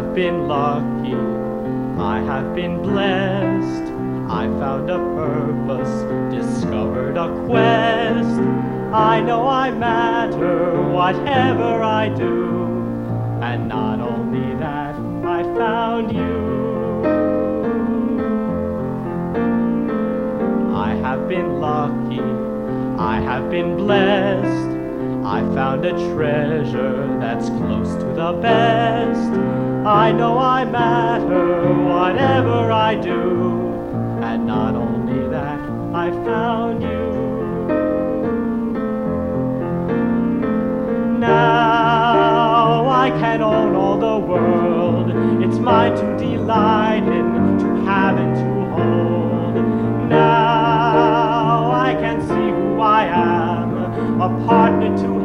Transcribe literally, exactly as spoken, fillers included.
have been lucky, I have been blessed. I found a purpose, discovered a quest. I know I matter, whatever I do. And not only that, I found you. I have been lucky, I have been blessed. I found a treasure that's close to the best. I know I matter, whatever I do. And not only that, I found you. Now I can own all the world. It's mine to delight in, to have and to hold. Now I can see who I am, a partner to